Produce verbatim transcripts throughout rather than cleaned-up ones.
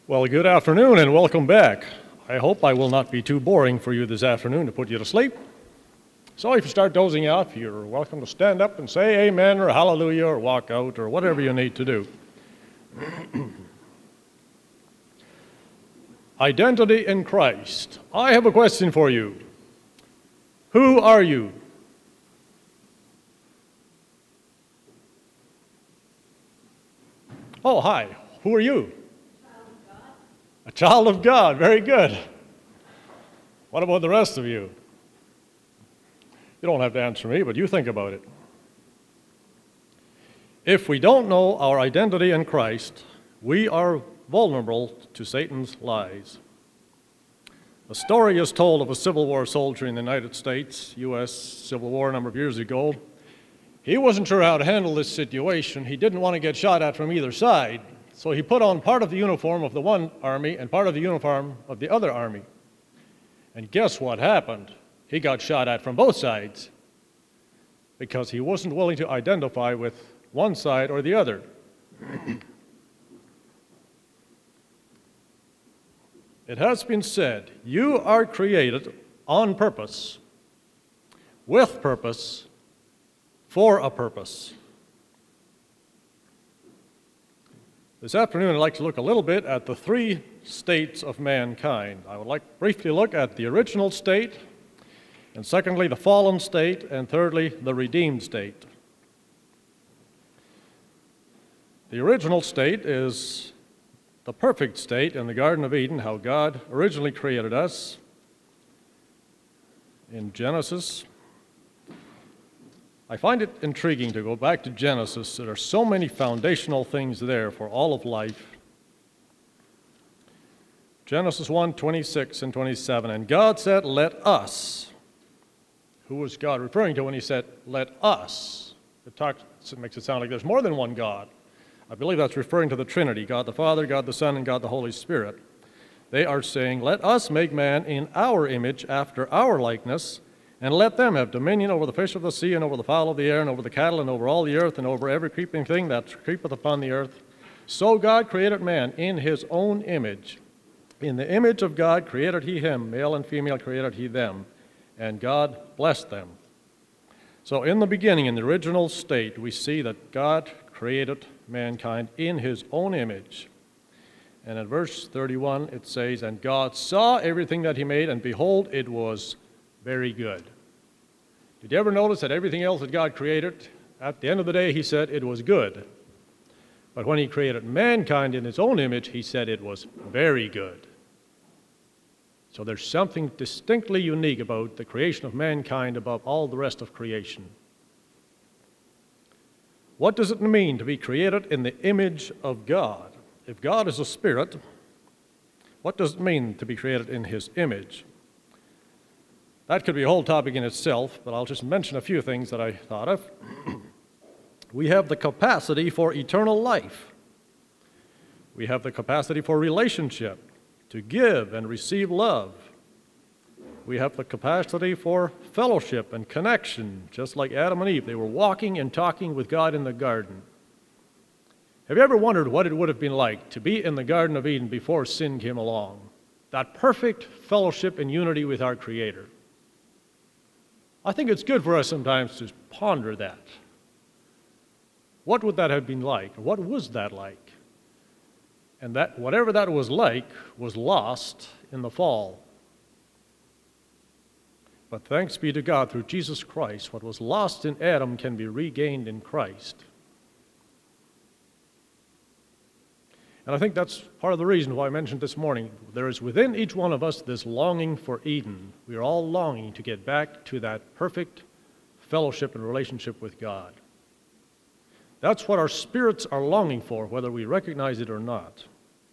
Well, good afternoon and welcome back. I hope I will not be too boring for you this afternoon to put you to sleep. So if you start dozing off, you're welcome to stand up and say amen or hallelujah or walk out or whatever you need to do. Identity in Christ. I have a question for you. Who are you? Oh, hi. Who are you? A child of God. Very good. What about the rest of you? You don't have to answer me, but you think about it. If we don't know our identity in Christ, we are vulnerable to Satan's lies. A story is told of a Civil War soldier in the United States, U S Civil War a number of years ago. He wasn't sure how to handle this situation. He didn't want to get shot at from either side. So he put on part of the uniform of the one army and part of the uniform of the other army. And guess what happened? He got shot at from both sides because he wasn't willing to identify with one side or the other. It has been said, you are created on purpose, with purpose, for a purpose. This afternoon, I'd like to look a little bit at the three states of mankind. I would like to briefly look at the original state, and secondly, the fallen state, and thirdly, the redeemed state. The original state is the perfect state in the Garden of Eden, how God originally created us in Genesis. I find it intriguing to go back to Genesis. There are so many foundational things there for all of life. Genesis one, twenty-six and twenty-seven, and God said, let us. Who was God referring to when he said, let us? It, talks, it makes it sound like there's more than one God. I believe that's referring to the Trinity, God the Father, God the Son, and God the Holy Spirit. They are saying, let us make man in our image, after our likeness, and let them have dominion over the fish of the sea, and over the fowl of the air, and over the cattle, and over all the earth, and over every creeping thing that creepeth upon the earth. So God created man in his own image. In the image of God created he him, male and female created he them, and God blessed them. So in the beginning, in the original state, we see that God created mankind in his own image. And in verse thirty-one, it says, and God saw everything that he made, and behold, it was very good. Did you ever notice that everything else that God created, at the end of the day, he said it was good. But when he created mankind in his own image, he said it was very good. So there's something distinctly unique about the creation of mankind above all the rest of creation. What does it mean to be created in the image of God? If God is a spirit, what does it mean to be created in his image? That could be a whole topic in itself, but I'll just mention a few things that I thought of. We have the capacity for eternal life. We have the capacity for relationship, to give and receive love. We have the capacity for fellowship and connection, just like Adam and Eve. They were walking and talking with God in the garden. Have you ever wondered what it would have been like to be in the Garden of Eden before sin came along? That perfect fellowship and unity with our Creator. I think it's good for us sometimes to ponder that. What would that have been like? What was that like? And that whatever that was like was lost in the fall. But thanks be to God, through Jesus Christ, what was lost in Adam can be regained in Christ. And I think that's part of the reason why I mentioned this morning. There is within each one of us this longing for Eden. We are all longing to get back to that perfect fellowship and relationship with God. That's what our spirits are longing for, whether we recognize it or not.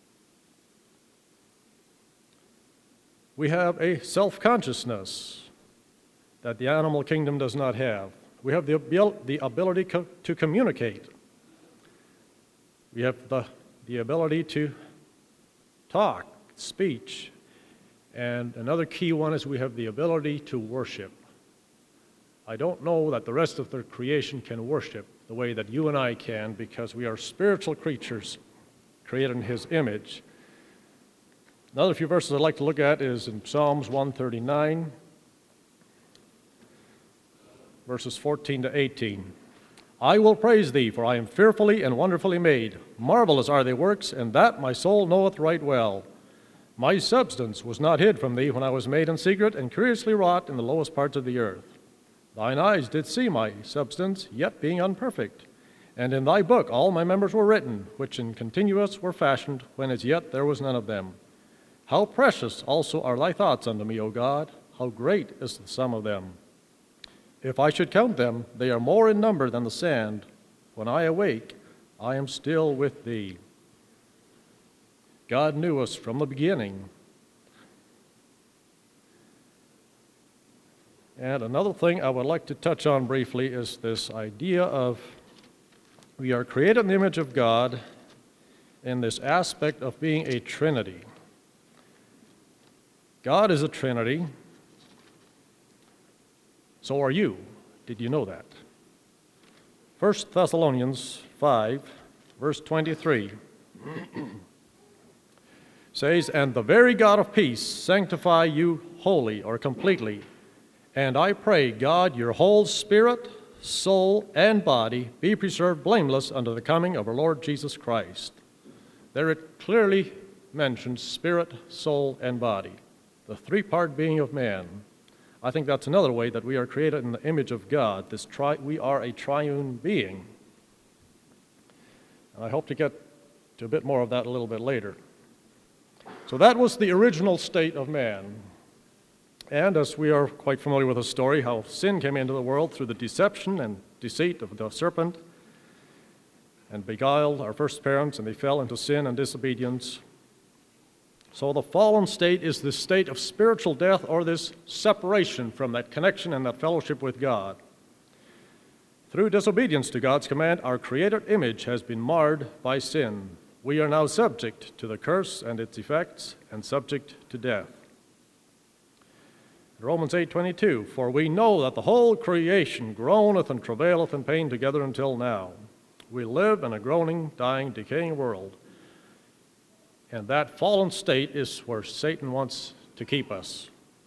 We have a self-consciousness that the animal kingdom does not have. We have the, abil the ability co to communicate. We have the the ability to talk, speech. And another key one is we have the ability to worship. I don't know that the rest of the creation can worship the way that you and I can, because we are spiritual creatures created in his image. Another few verses I'd like to look at is in Psalms one thirty-nine, verses fourteen to eighteen. I will praise thee, for I am fearfully and wonderfully made. Marvelous are thy works, and that my soul knoweth right well. My substance was not hid from thee when I was made in secret and curiously wrought in the lowest parts of the earth. Thine eyes did see my substance, yet being unperfect. And in thy book all my members were written, which in continuous were fashioned, when as yet there was none of them. How precious also are thy thoughts unto me, O God! How great is the sum of them! If I should count them, they are more in number than the sand. When I awake, I am still with thee. God knew us from the beginning. And another thing I would like to touch on briefly is this idea of we are created in the image of God in this aspect of being a Trinity. God is a Trinity. So are you. Did you know that? First Thessalonians five, verse twenty-three says, And the very God of peace sanctify you wholly or completely. And I pray, God, your whole spirit, soul, and body be preserved blameless unto the coming of our Lord Jesus Christ. There it clearly mentions spirit, soul, and body, the three-part being of man. I think that's another way that we are created in the image of God. This tri we are a triune being. And I hope to get to a bit more of that a little bit later. So that was the original state of man. And as we are quite familiar with the story, how sin came into the world through the deception and deceit of the serpent and beguiled our first parents, and they fell into sin and disobedience. So the fallen state is this state of spiritual death, or this separation from that connection and that fellowship with God. Through disobedience to God's command, our created image has been marred by sin. We are now subject to the curse and its effects, and subject to death. Romans eight twenty-two, For we know that the whole creation groaneth and travaileth in pain together until now. We live in a groaning, dying, decaying world. And that fallen state is where Satan wants to keep us.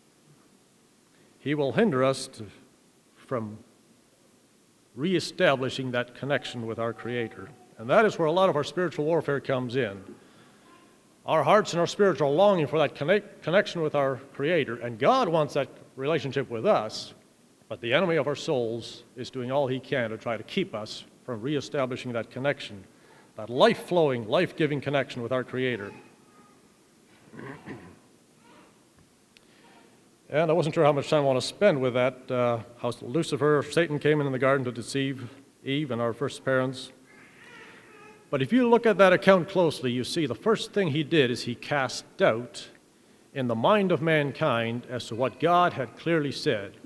He will hinder us to, from reestablishing that connection with our Creator. And that is where a lot of our spiritual warfare comes in. Our hearts and our spirits are longing for that connect, connection with our Creator, and God wants that relationship with us, but the enemy of our souls is doing all he can to try to keep us from reestablishing that connection, that life-flowing, life-giving connection with our Creator. And I wasn't sure how much time I want to spend with that, uh, how Lucifer, Satan came in the garden to deceive Eve and our first parents. But if you look at that account closely, you see the first thing he did is he cast doubt in the mind of mankind as to what God had clearly said.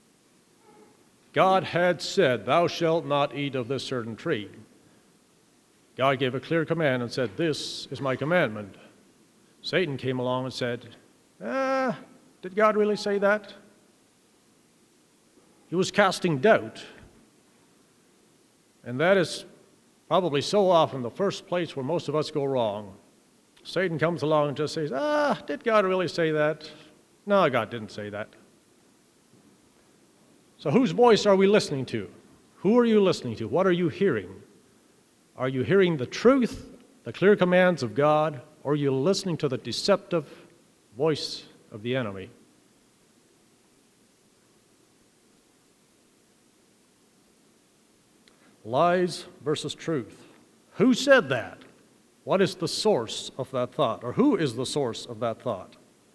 God had said, Thou shalt not eat of this certain tree. God gave a clear command and said, This is my commandment. Satan came along and said, Ah, did God really say that? He was casting doubt. And that is probably so often the first place where most of us go wrong. Satan comes along and just says, ah, did God really say that? No, God didn't say that. So whose voice are we listening to? Who are you listening to? What are you hearing? Are you hearing the truth, the clear commands of God, or are you listening to the deceptive voice of the enemy? Lies versus truth. Who said that? What is the source of that thought? Or who is the source of that thought?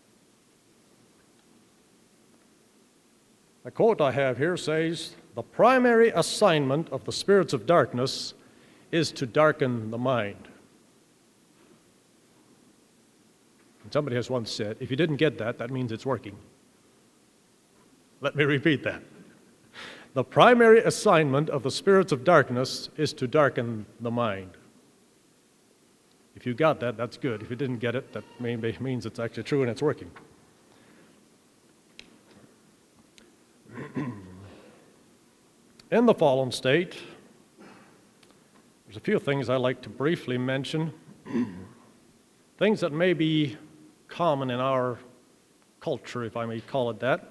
A quote I have here says, the primary assignment of the spirits of darkness is to darken the mind. And somebody has once said, if you didn't get that, that means it's working. Let me repeat that. The primary assignment of the spirits of darkness is to darken the mind. If you got that, that's good. If you didn't get it, that maybe means it's actually true and it's working. In the fallen state, there's a few things I like to briefly mention. Things that may be common in our culture, if I may call it that.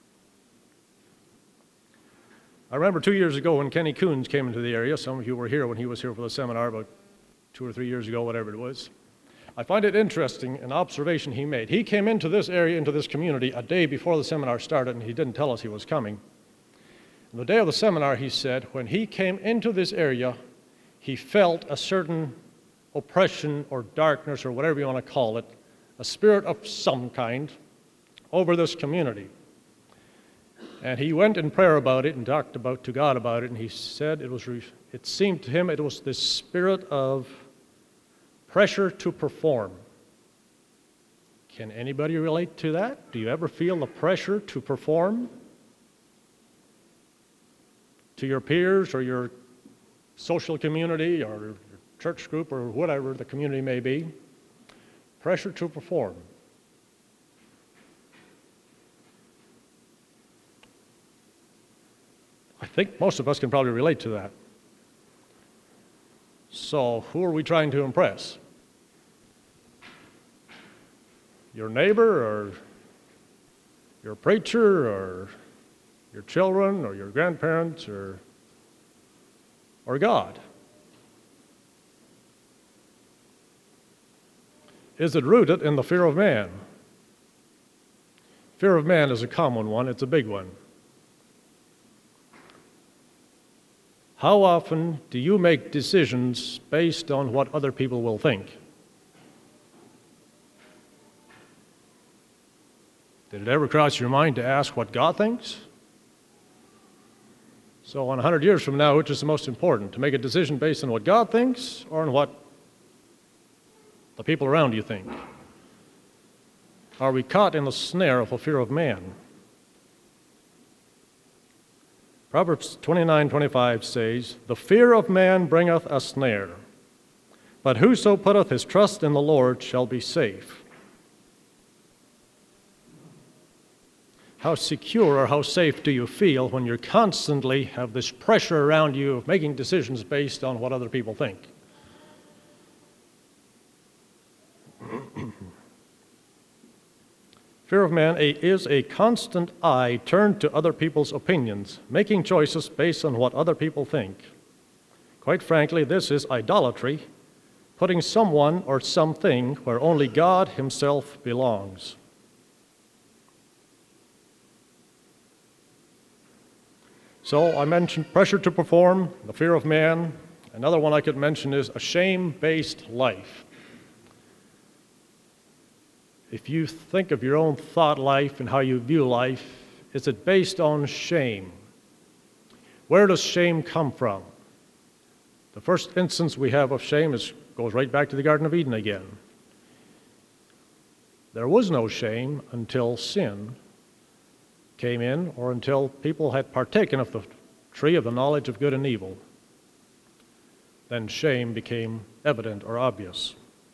I remember two years ago when Kenny Coons came into the area. Some of you were here when he was here for the seminar about two or three years ago, whatever it was. I find it interesting, an observation he made. He came into this area, into this community, a day before the seminar started, and he didn't tell us he was coming. And the day of the seminar, he said, when he came into this area, he felt a certain oppression or darkness or whatever you want to call it, a spirit of some kind over this community. And he went in prayer about it and talked about to God about it, and he said it was, it seemed to him it was this spirit of pressure to perform. Can anybody relate to that? Do you ever feel the pressure to perform to your peers or your social community or your church group or whatever the community may be? Pressure to perform. I think most of us can probably relate to that. So, who are we trying to impress? Your neighbor, or your preacher, or your children, or your grandparents, or, or God? Is it rooted in the fear of man? Fear of man is a common one, it's a big one. How often do you make decisions based on what other people will think? Did it ever cross your mind to ask what God thinks? So in a hundred years from now, which is the most important? To make a decision based on what God thinks or on what the people around you think? Are we caught in the snare of a fear of man? Proverbs twenty-nine twenty-five says, "The fear of man bringeth a snare, but whoso putteth his trust in the Lord shall be safe." How secure or how safe do you feel when you constantly have this pressure around you of making decisions based on what other people think? Fear of man is a constant eye turned to other people's opinions, making choices based on what other people think. Quite frankly, this is idolatry, putting someone or something where only God himself belongs. So I mentioned pressure to perform, the fear of man. Another one I could mention is a shame-based life. If you think of your own thought life and how you view life, is it based on shame? Where does shame come from? The first instance we have of shame is, goes right back to the Garden of Eden again. There was no shame until sin came in, or until people had partaken of the tree of the knowledge of good and evil. Then shame became evident or obvious.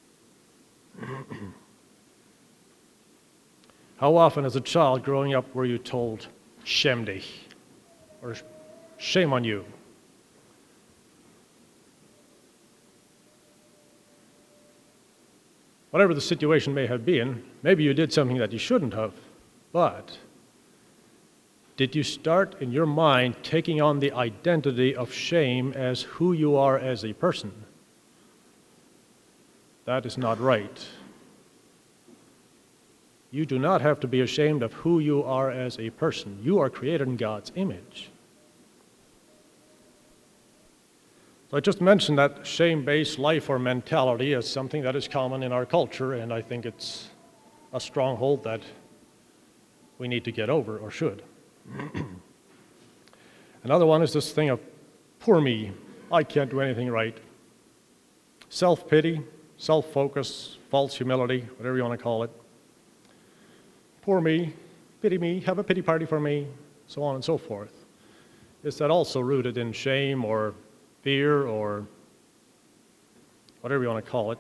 How often as a child growing up were you told, "Shame dich," or "shame on you"? Whatever the situation may have been, maybe you did something that you shouldn't have, but did you start in your mind taking on the identity of shame as who you are as a person? That is not right. You do not have to be ashamed of who you are as a person. You are created in God's image. So I just mentioned that shame-based life or mentality as something that is common in our culture, and I think it's a stronghold that we need to get over, or should. Another one is this thing of, poor me, I can't do anything right. Self-pity, self-focus, false humility, whatever you want to call it. Poor me, pity me, have a pity party for me, so on and so forth. Is that also rooted in shame or fear or whatever you want to call it?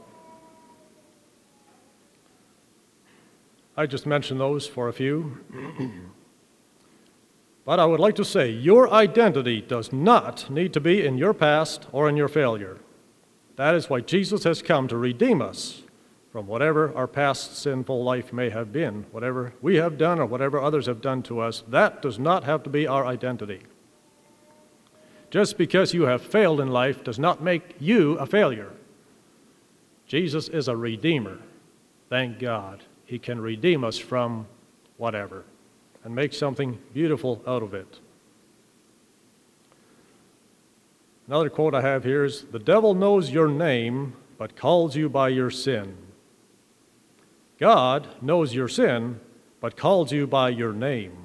I just mentioned those for a few. But I would like to say, your identity does not need to be in your past or in your failure. That is why Jesus has come to redeem us from whatever our past sinful life may have been, whatever we have done or whatever others have done to us. That does not have to be our identity. Just because you have failed in life does not make you a failure. Jesus is a redeemer. Thank God. He can redeem us from whatever and make something beautiful out of it. Another quote I have here is, "The devil knows your name, but calls you by your sin. God knows your sin, but calls you by your name."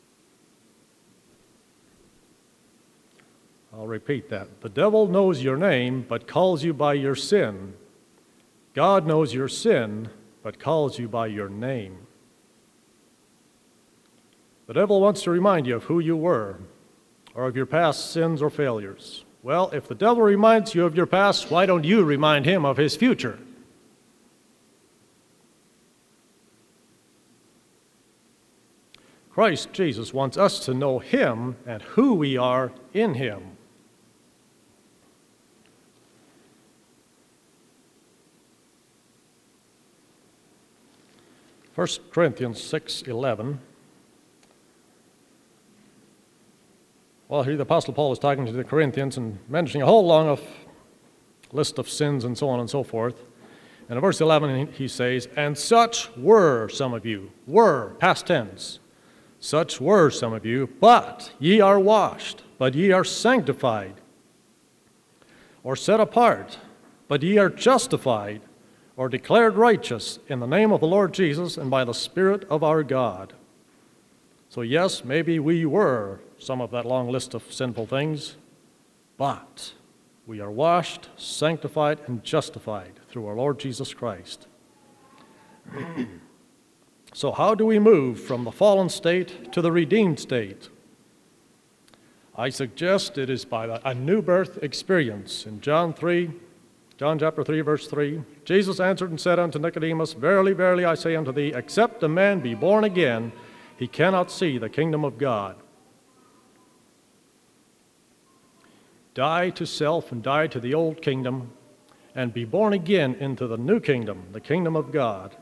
I'll repeat that. The devil knows your name, but calls you by your sin. God knows your sin, but calls you by your name. The devil wants to remind you of who you were, or of your past sins or failures. Well, if the devil reminds you of your past, why don't you remind him of his future? Christ Jesus wants us to know him and who we are in him. First Corinthians six eleven. Well, here the Apostle Paul is talking to the Corinthians and mentioning a whole long of list of sins and so on and so forth. And in verse eleven he says, "And such were some of you," were, past tense, "such were some of you, but ye are washed, but ye are sanctified, or set apart, but ye are justified, or declared righteous in the name of the Lord Jesus and by the Spirit of our God." So yes, maybe we were some of that long list of sinful things, but we are washed, sanctified, and justified through our Lord Jesus Christ. So how do we move from the fallen state to the redeemed state? I suggest it is by a new birth experience. In John three, John chapter three, verse three, Jesus answered and said unto Nicodemus, "Verily, verily, I say unto thee, except a man be born again, he cannot see the kingdom of God." Die to self and die to the old kingdom and be born again into the new kingdom, the kingdom of God.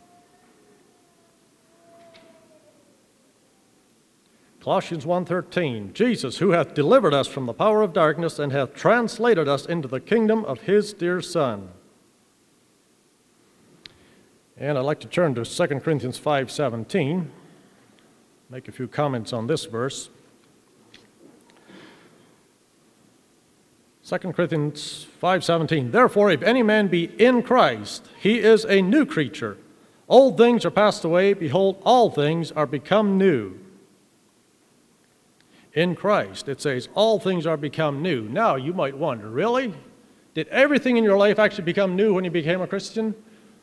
Colossians one thirteen, Jesus, who hath delivered us from the power of darkness and hath translated us into the kingdom of his dear Son. And I'd like to turn to Second Corinthians five seventeen, make a few comments on this verse. Second Corinthians five seventeen, "Therefore, if any man be in Christ, he is a new creature. Old things are passed away, behold, all things are become new." In Christ, it says, all things are become new. Now, you might wonder, really? Did everything in your life actually become new when you became a Christian?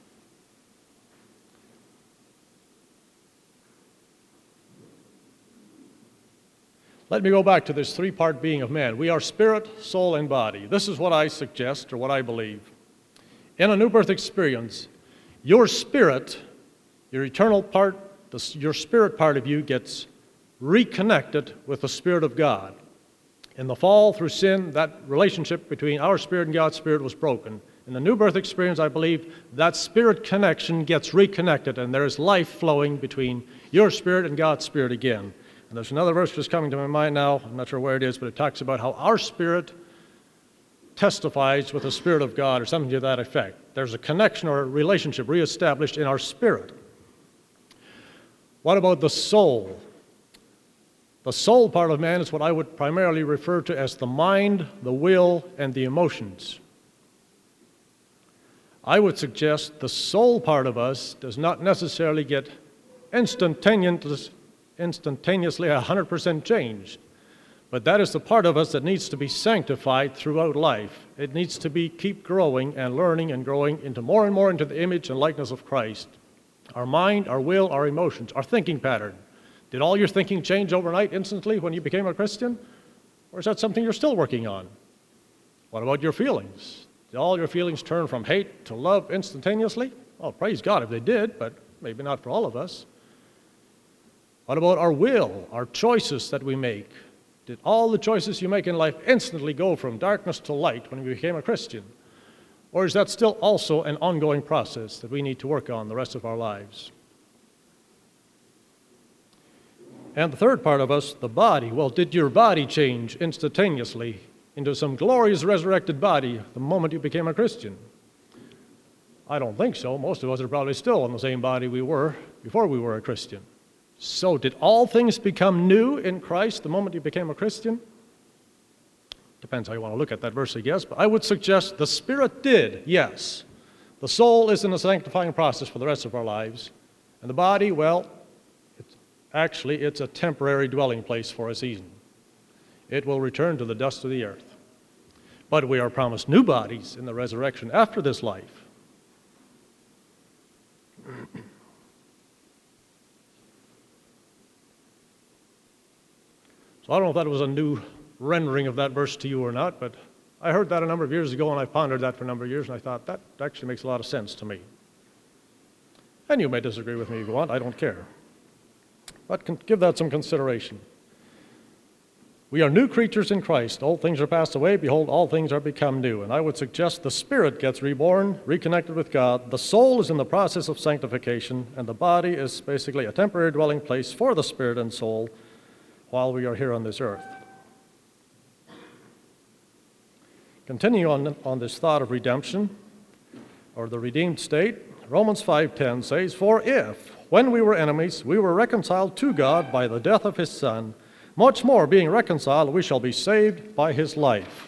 Let me go back to this three-part being of man. We are spirit, soul, and body. This is what I suggest, or what I believe. In a new birth experience, your spirit, your eternal part, the, your spirit part of you gets reconnected with the Spirit of God. In the fall, through sin, that relationship between our spirit and God's Spirit was broken. In the new birth experience, I believe that spirit connection gets reconnected, and there is life flowing between your spirit and God's Spirit again. And there's another verse that's coming to my mind now. I'm not sure where it is, but it talks about how our spirit testifies with the Spirit of God, or something to that effect. There's a connection or a relationship reestablished in our spirit. What about the soul? The soul part of man is what I would primarily refer to as the mind, the will, and the emotions. I would suggest the soul part of us does not necessarily get instantaneous, instantaneously one hundred percent changed, but that is the part of us that needs to be sanctified throughout life. It needs to be keep growing and learning and growing into more and more into the image and likeness of Christ. Our mind, our will, our emotions, our thinking pattern. Did all your thinking change overnight instantly when you became a Christian? Or is that something you're still working on? What about your feelings? Did all your feelings turn from hate to love instantaneously? Oh, praise God if they did, but maybe not for all of us. What about our will, our choices that we make? Did all the choices you make in life instantly go from darkness to light when you became a Christian? Or is that still also an ongoing process that we need to work on the rest of our lives? And the third part of us, the body. Well, did your body change instantaneously into some glorious resurrected body the moment you became a Christian? I don't think so. Most of us are probably still in the same body we were before we were a Christian. So did all things become new in Christ the moment you became a Christian? Depends how you want to look at that verse, I guess. But I would suggest the Spirit did, yes. The soul is in a sanctifying process for the rest of our lives. And the body, well, it's, actually, it's a temporary dwelling place for a season. It will return to the dust of the earth. But we are promised new bodies in the resurrection after this life. So I don't know if that was a new rendering of that verse to you or not, but I heard that a number of years ago, and I pondered that for a number of years, and I thought that actually makes a lot of sense to me. And you may disagree with me if you want, I don't care. But give that some consideration. We are new creatures in Christ. Old things are passed away. Behold, all things are become new. And I would suggest the spirit gets reborn, reconnected with God. The soul is in the process of sanctification, and the body is basically a temporary dwelling place for the spirit and soul while we are here on this earth. Continue on, on this thought of redemption, or the redeemed state. Romans five ten says, "For if, when we were enemies, we were reconciled to God by the death of his Son, much more, being reconciled, we shall be saved by his life."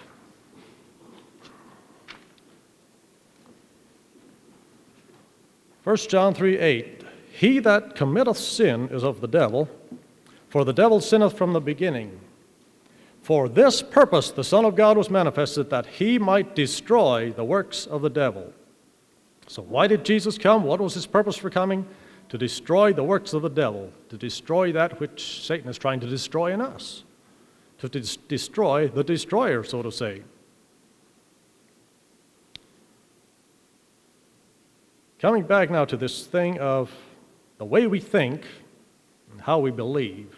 First John three eight, "He that committeth sin is of the devil, for the devil sinneth from the beginning. For this purpose the Son of God was manifested, that he might destroy the works of the devil." So why did Jesus come? What was his purpose for coming? To destroy the works of the devil, to destroy that which Satan is trying to destroy in us, to des- destroy the destroyer, so to say. Coming back now to this thing of the way we think and how we believe.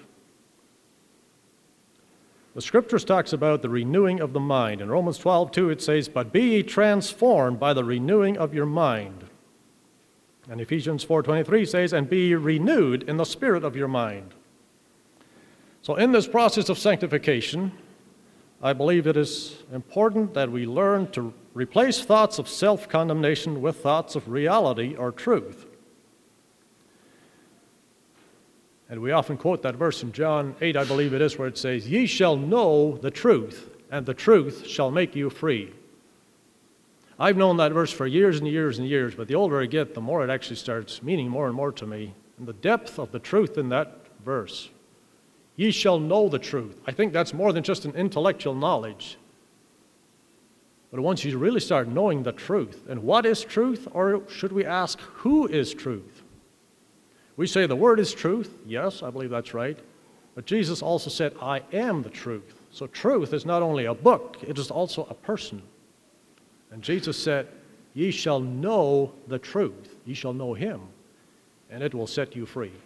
The Scriptures talks about the renewing of the mind. In Romans twelve two it says, "But be ye transformed by the renewing of your mind." And Ephesians four twenty-three says, "And be renewed in the spirit of your mind." So in this process of sanctification, I believe it is important that we learn to replace thoughts of self-condemnation with thoughts of reality or truth. And we often quote that verse in John eight, I believe it is, where it says, "Ye shall know the truth, and the truth shall make you free." I've known that verse for years and years and years, but the older I get, the more it actually starts meaning more and more to me. And the depth of the truth in that verse. Ye shall know the truth. I think that's more than just an intellectual knowledge. But once you really start knowing the truth, and what is truth, or should we ask, who is truth? We say the word is truth. Yes, I believe that's right. But Jesus also said, "I am the truth." So truth is not only a book, it is also a person. And Jesus said, "Ye shall know the truth." Ye shall know him, and it will set you free.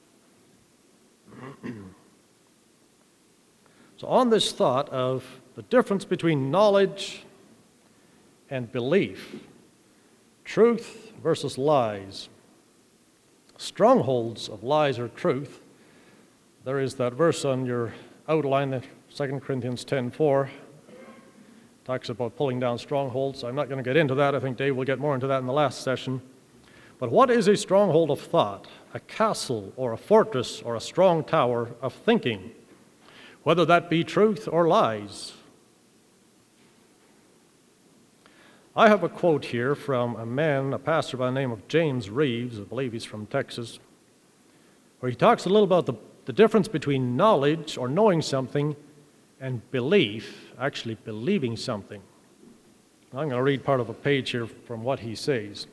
So on this thought of the difference between knowledge and belief, truth versus lies, strongholds of lies or truth, there is that verse on your outline, Second Corinthians ten four. Talks about pulling down strongholds. I'm not going to get into that. I think Dave will get more into that in the last session. But what is a stronghold of thought? A castle or a fortress or a strong tower of thinking, whether that be truth or lies. I have a quote here from a man, a pastor by the name of James Reeves, I believe he's from Texas, where he talks a little about the, the difference between knowledge or knowing something and belief, actually believing something. I'm going to read part of a page here from what he says.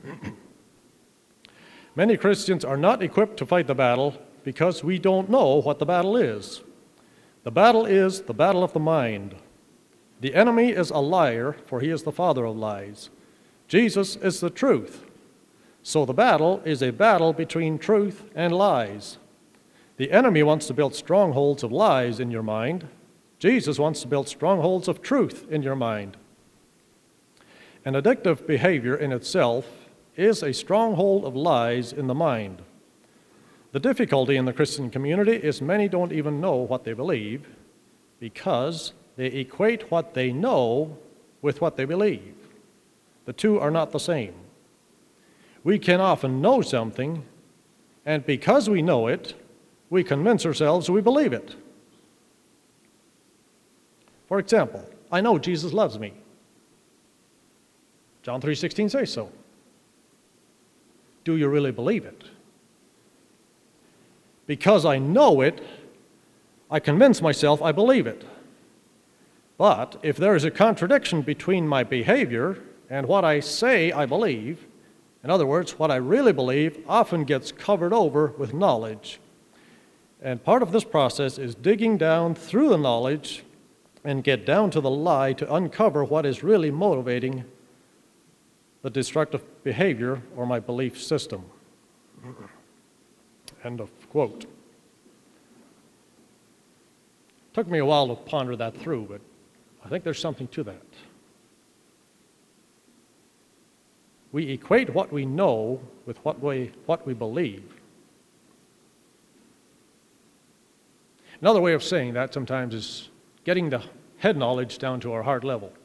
"Many Christians are not equipped to fight the battle because we don't know what the battle is. The battle is the battle of the mind. The enemy is a liar, for he is the father of lies. Jesus is the truth. So the battle is a battle between truth and lies. The enemy wants to build strongholds of lies in your mind. Jesus wants to build strongholds of truth in your mind. An addictive behavior in itself is a stronghold of lies in the mind. The difficulty in the Christian community is many don't even know what they believe because they equate what they know with what they believe. The two are not the same. We can often know something, and because we know it, we convince ourselves we believe it. For example, I know Jesus loves me. John three sixteen says so. Do you really believe it? Because I know it, I convince myself I believe it. But if there is a contradiction between my behavior and what I say I believe, in other words, what I really believe often gets covered over with knowledge. And part of this process is digging down through the knowledge and get down to the lie to uncover what is really motivating the destructive behavior or my belief system. End of quote. Took me a while to ponder that through, but I think there's something to that. We equate what we know with what we, what we believe. Another way of saying that sometimes is getting the head knowledge down to our heart level.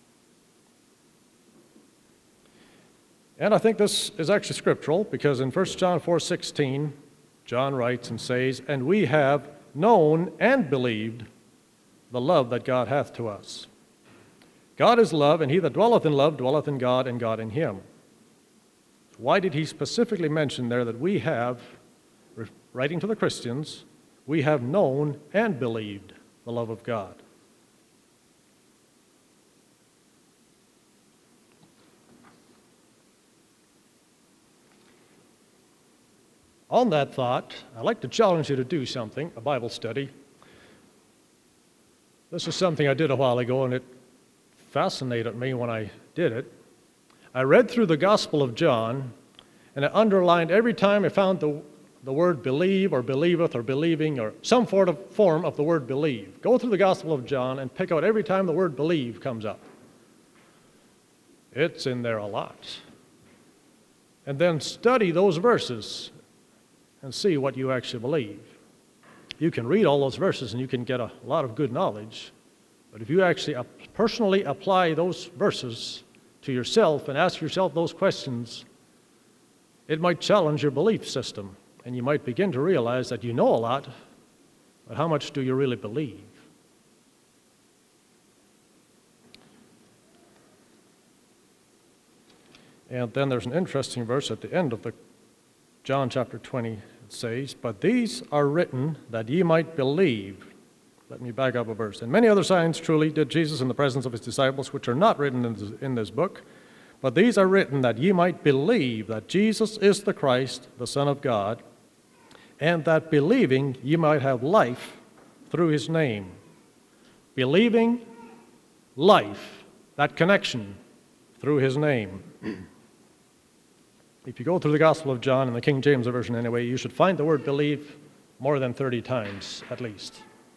And I think this is actually scriptural because in First John four sixteen, John writes and says, "And we have known and believed the love that God hath to us. God is love, and he that dwelleth in love dwelleth in God, and God in him." Why did he specifically mention there that we have, writing to the Christians, we have known and believed the love of God? On that thought, I'd like to challenge you to do something, a Bible study. This is something I did a while ago, and it fascinated me when I did it. I read through the Gospel of John, and I underlined every time I found the, the word believe or believeth or believing or some sort of form of the word believe. Go through the Gospel of John and pick out every time the word believe comes up. It's in there a lot. And then study those verses and see what you actually believe. You can read all those verses and you can get a lot of good knowledge, but if you actually personally apply those verses to yourself and ask yourself those questions, it might challenge your belief system, and you might begin to realize that you know a lot, but how much do you really believe? And then there's an interesting verse at the end of the John chapter twenty. It says, "But these are written that ye might believe." Let me back up a verse. "And many other signs truly did Jesus in the presence of his disciples, which are not written in this, in this book. But these are written that ye might believe that Jesus is the Christ, the Son of God, and that believing ye might have life through his name." Believing, life, that connection through his name. If you go through the Gospel of John, in the King James Version anyway, you should find the word believe more than thirty times at least.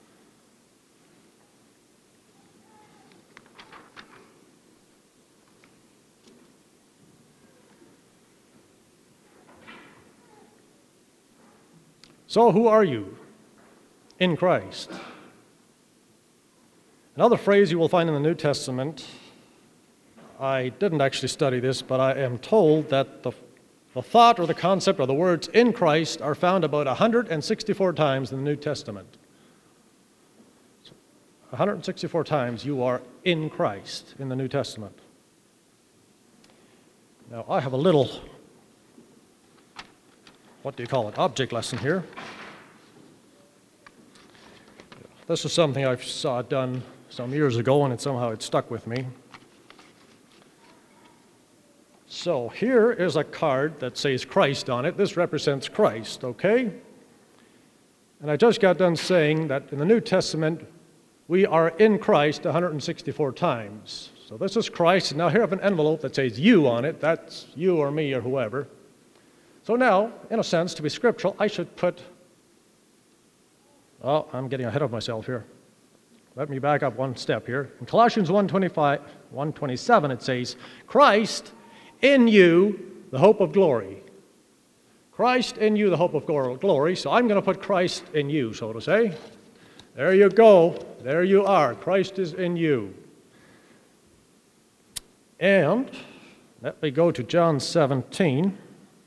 So who are you in Christ? Another phrase you will find in the New Testament, I didn't actually study this, but I am told that the The thought or the concept or the words "in Christ" are found about one hundred sixty-four times in the New Testament. So one hundred sixty-four times you are in Christ in the New Testament. Now, I have a little, what do you call it, object lesson here. This is something I saw done some years ago, and it somehow it stuck with me. So here is a card that says Christ on it. This represents Christ, okay? And I just got done saying that in the New Testament, we are in Christ one hundred sixty-four times. So this is Christ, and now here I have an envelope that says you on it. That's you or me or whoever. So now, in a sense, to be scriptural, I should put, oh, I'm getting ahead of myself here. let me back up one step here. In Colossians one twenty-five, one twenty-seven, it says, Christ in you, the hope of glory. Christ in you, the hope of glory. So I'm going to put Christ in you, so to say. There you go. There you are. Christ is in you. And let me go to John seventeen.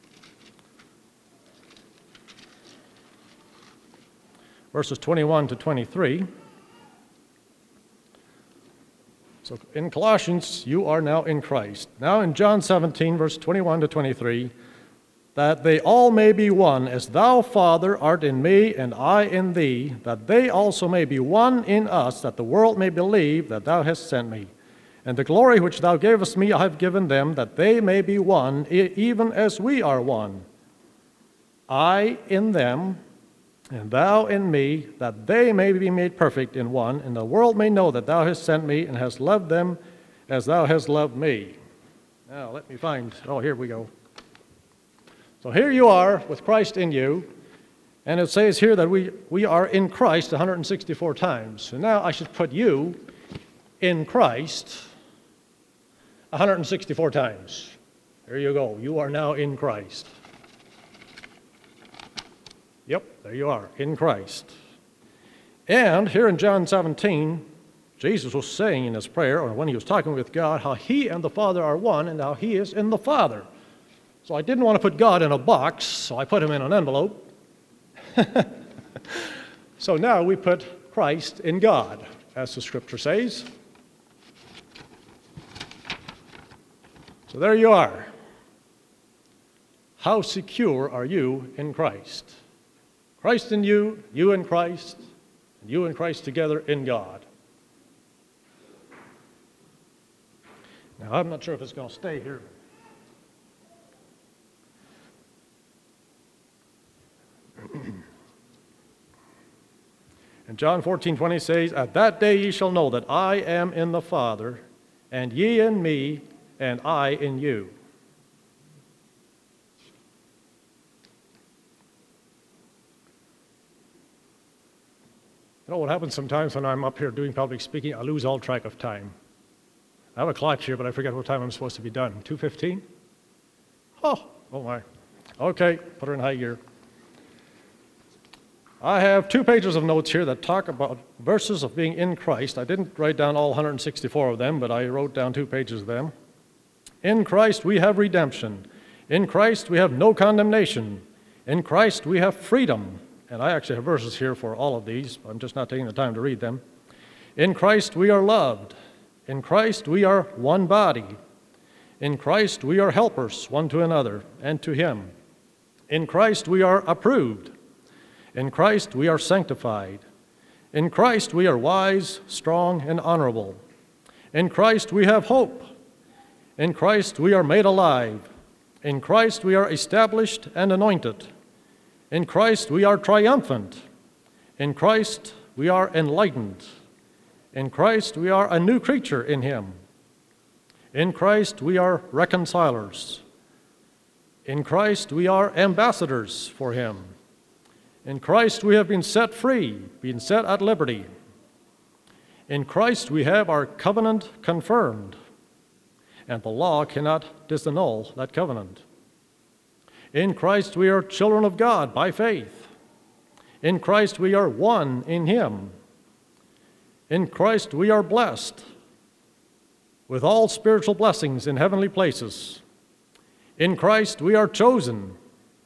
Verses twenty-one to twenty-three. So in Colossians, you are now in Christ. Now in John seventeen, verse twenty-one to twenty-three, that they all may be one, as thou, Father, art in me, and I in thee, that they also may be one in us, that the world may believe that thou hast sent me. And the glory which thou gavest me I have given them, that they may be one, e- even as we are one. I in them, and thou in me, that they may be made perfect in one, and the world may know that thou hast sent me, and hast loved them as thou hast loved me. Now let me find, oh, here we go. So here you are with Christ in you, and it says here that we, we are in Christ one hundred sixty-four times. So now I should put you in Christ one hundred sixty-four times. There you go. You are now in Christ. Yep, there you are, in Christ. And here in John seventeen, Jesus was saying in his prayer, or when he was talking with God, how he and the Father are one, and how he is in the Father. So I didn't want to put God in a box, so I put him in an envelope. So now we put Christ in God, as the Scripture says. So there you are. How secure are you in Christ? Christ in you, you in Christ, and you and Christ together in God. Now, I'm not sure if it's going to stay here. And John fourteen twenty says, At that day ye shall know that I am in the Father, and ye in me, and I in you. You know what happens sometimes when I'm up here doing public speaking? I lose all track of time. I have a clock here, but I forget what time I'm supposed to be done. two fifteen? Oh, oh my. Okay, put her in high gear. I have two pages of notes here that talk about verses of being in Christ. I didn't write down all one hundred sixty-four of them, but I wrote down two pages of them. In Christ we have redemption. In Christ we have no condemnation. In Christ we have freedom. And I actually have verses here for all of these. I'm just not taking the time to read them. In Christ we are loved. In Christ we are one body. In Christ we are helpers one to another and to him. In Christ we are approved. In Christ we are sanctified. In Christ we are wise, strong, and honorable. In Christ we have hope. In Christ we are made alive. In Christ we are established and anointed. In Christ we are triumphant. In Christ we are enlightened. In Christ we are a new creature in him. In Christ we are reconcilers. In Christ we are ambassadors for him. In Christ we have been set free, been set at liberty. In Christ we have our covenant confirmed, and the law cannot disannul that covenant. In Christ we are children of God by faith. In Christ we are one in him. In Christ we are blessed with all spiritual blessings in heavenly places. In Christ we are chosen.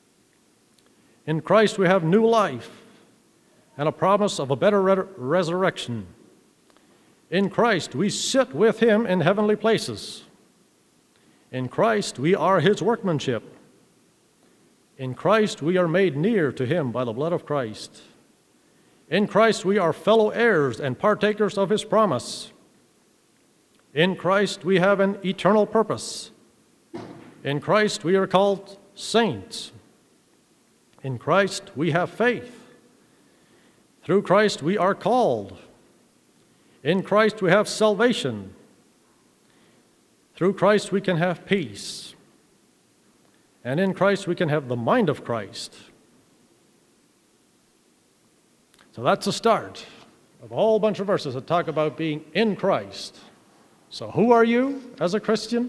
In Christ we have new life and a promise of a better re- resurrection. In Christ we sit with him in heavenly places. In Christ we are his workmanship. In Christ we are made near to him by the blood of Christ. In Christ we are fellow heirs and partakers of his promise. In Christ we have an eternal purpose. In Christ we are called saints. In Christ we have faith. Through Christ we are called. In Christ we have salvation. Through Christ we can have peace. And in Christ we can have the mind of Christ. So that's a start. of a whole bunch of verses that talk about being in Christ. So who are you as a Christian?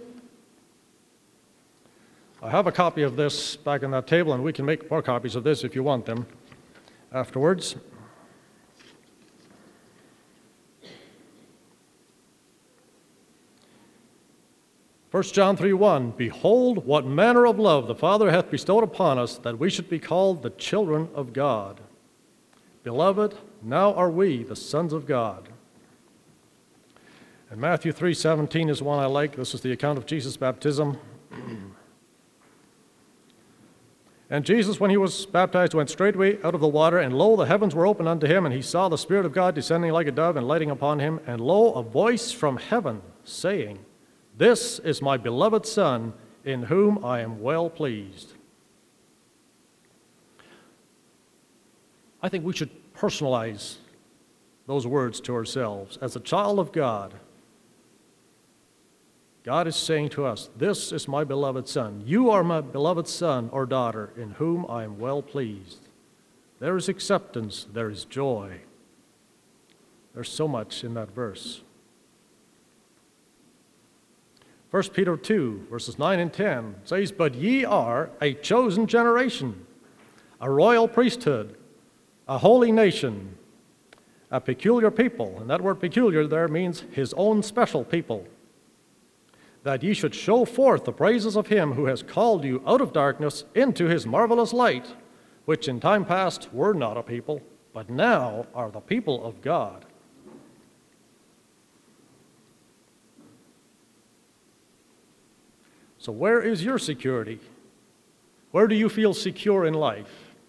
I have a copy of this back on that table, and we can make more copies of this if you want them afterwards. First John three one, behold, what manner of love the Father hath bestowed upon us, that we should be called the children of God. Beloved, now are we the sons of God. And Matthew three seventeen is one I like. This is the account of Jesus' baptism. And Jesus, when he was baptized, went straightway out of the water, and lo, the heavens were opened unto him, and he saw the Spirit of God descending like a dove and lighting upon him. And lo, a voice from heaven saying, this is my beloved Son, in whom I am well pleased. I think we should personalize those words to ourselves. As a child of God, God is saying to us, this is my beloved Son. You are my beloved son or daughter, in whom I am well pleased. There is acceptance, there is joy. There's so much in that verse. First Peter two, verses nine and ten says, but ye are a chosen generation, a royal priesthood, a holy nation, a peculiar people. And that word peculiar there means his own special people, that ye should show forth the praises of him who has called you out of darkness into his marvelous light, which in time past were not a people, but now are the people of God. So where is your security? Where do you feel secure in life?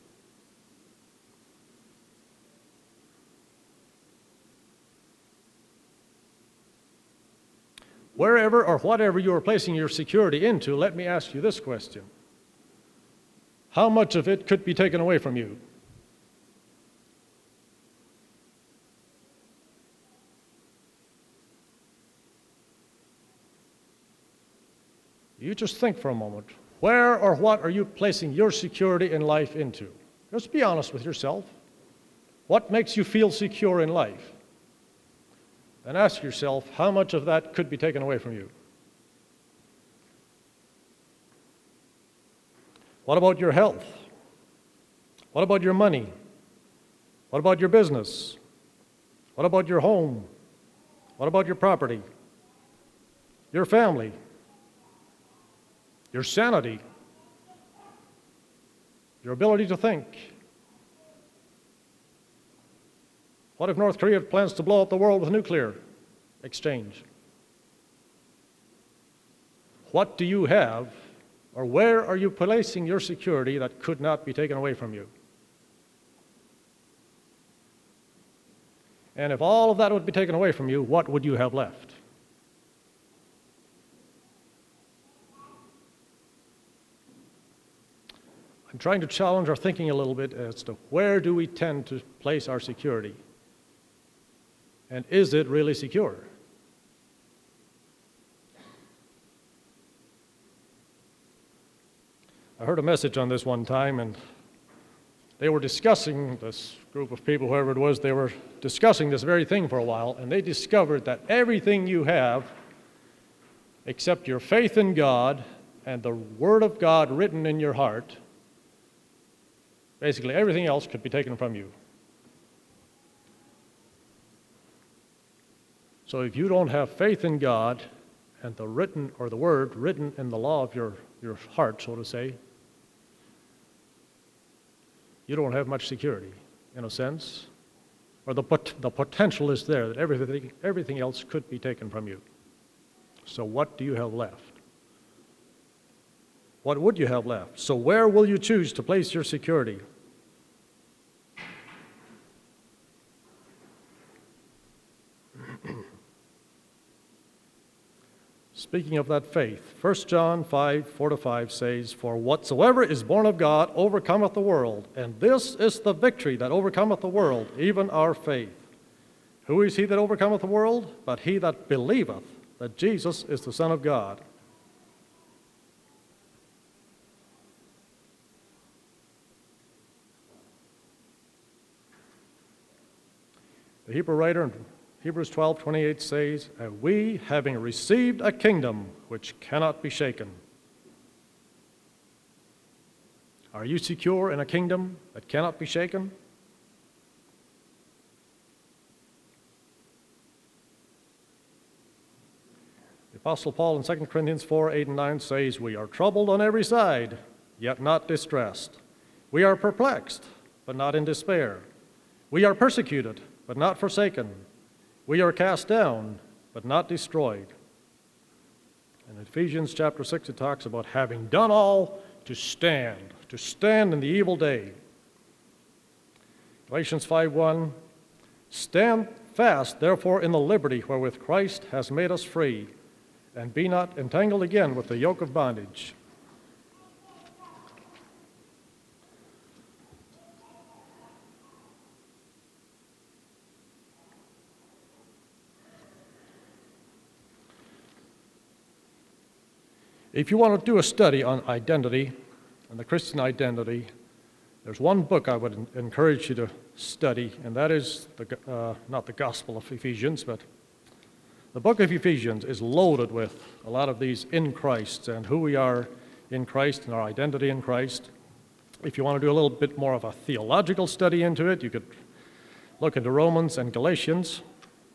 Wherever or whatever you are placing your security into, let me ask you this question. How much of it could be taken away from you? You just think for a moment. Where or what are you placing your security in life into? Just be honest with yourself. What makes you feel secure in life? And ask yourself, how much of that could be taken away from you? What about your health? What about your money? What about your business? What about your home? What about your property? Your family? Your sanity? Your ability to think? What if North Korea plans to blow up the world with nuclear exchange? What do you have, or where are you placing your security that could not be taken away from you? And if all of that would be taken away from you, what would you have left? I'm trying to challenge our thinking a little bit as to where do we tend to place our security? And is it really secure? I heard a message on this one time, and they were discussing, this group of people, whoever it was, they were discussing this very thing for a while, and they discovered that everything you have, except your faith in God and the Word of God written in your heart, basically everything else could be taken from you. So if you don't have faith in God and the written, or the Word written in the law of your, your heart, so to say, you don't have much security, in a sense. Or the, pot the potential is there that everything, everything else could be taken from you. So what do you have left? What would you have left? So where will you choose to place your security? Speaking of that faith, First John five, four to five says, for whatsoever is born of God overcometh the world, and this is the victory that overcometh the world, even our faith. Who is he that overcometh the world? But he that believeth that Jesus is the Son of God. The Hebrew writer in Hebrews twelve twenty-eight says, "And we, having received a kingdom which cannot be shaken." Are you secure in a kingdom that cannot be shaken? The Apostle Paul in Second Corinthians four, eight and nine says, "We are troubled on every side, yet not distressed. We are perplexed, but not in despair. We are persecuted, but not forsaken. We are cast down, but not destroyed." In Ephesians chapter six, it talks about having done all to stand, to stand in the evil day. Galatians five one, "Stand fast, therefore, in the liberty wherewith Christ has made us free, and be not entangled again with the yoke of bondage." If you want to do a study on identity and the Christian identity, there's one book I would encourage you to study, and that is the, uh, not the Gospel of Ephesians, but the book of Ephesians is loaded with a lot of these in Christ and who we are in Christ and our identity in Christ. If you want to do a little bit more of a theological study into it, you could look into Romans and Galatians.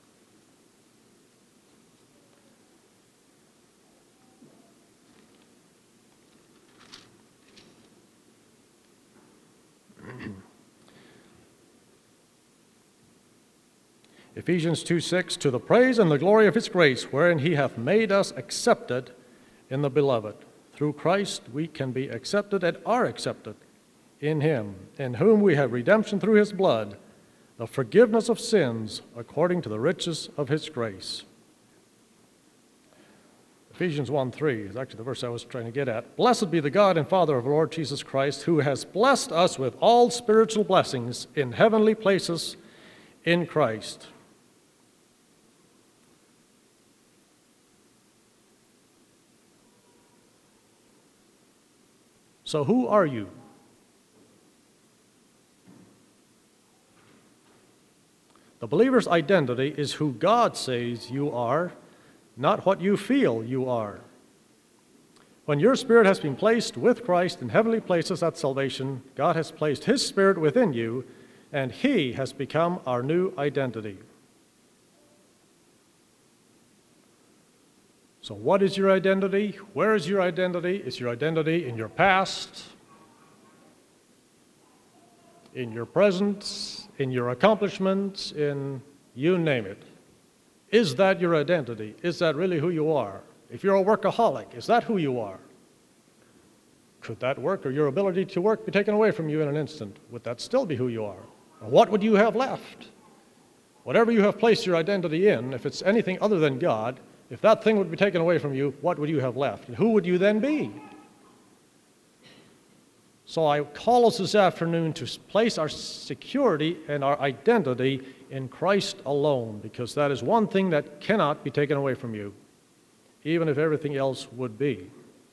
Ephesians two six, "To the praise and the glory of his grace, wherein he hath made us accepted in the beloved. Through Christ we can be accepted and are accepted in him, in whom we have redemption through his blood, the forgiveness of sins according to the riches of his grace." Ephesians one three is actually the verse I was trying to get at. "Blessed be the God and Father of our Lord Jesus Christ, who has blessed us with all spiritual blessings in heavenly places in Christ." So who are you? The believer's identity is who God says you are, not what you feel you are. When your spirit has been placed with Christ in heavenly places at salvation, God has placed his spirit within you, and he has become our new identity. So what is your identity? Where is your identity? Is your identity in your past, in your present, in your accomplishments, in you name it? Is that your identity? Is that really who you are? If you're a workaholic, is that who you are? Could that work or your ability to work be taken away from you in an instant? Would that still be who you are? Or what would you have left? Whatever you have placed your identity in, if it's anything other than God, if that thing would be taken away from you, what would you have left? And who would you then be? So I call us this afternoon to place our security and our identity in Christ alone, because that is one thing that cannot be taken away from you, even if everything else would be.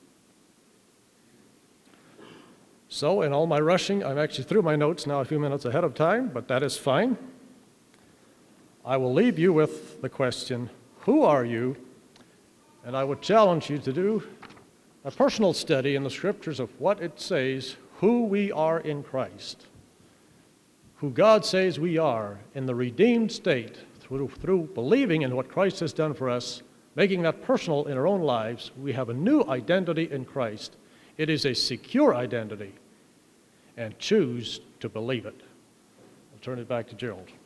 So in all my rushing, I'm actually through my notes now a few minutes ahead of time, but that is fine. I will leave you with the question, who are you? And I would challenge you to do a personal study in the scriptures of what it says, who we are in Christ, who God says we are in the redeemed state through, through believing in what Christ has done for us, making that personal in our own lives. We have a new identity in Christ. It is a secure identity, and choose to believe it. I'll turn it back to Gerald.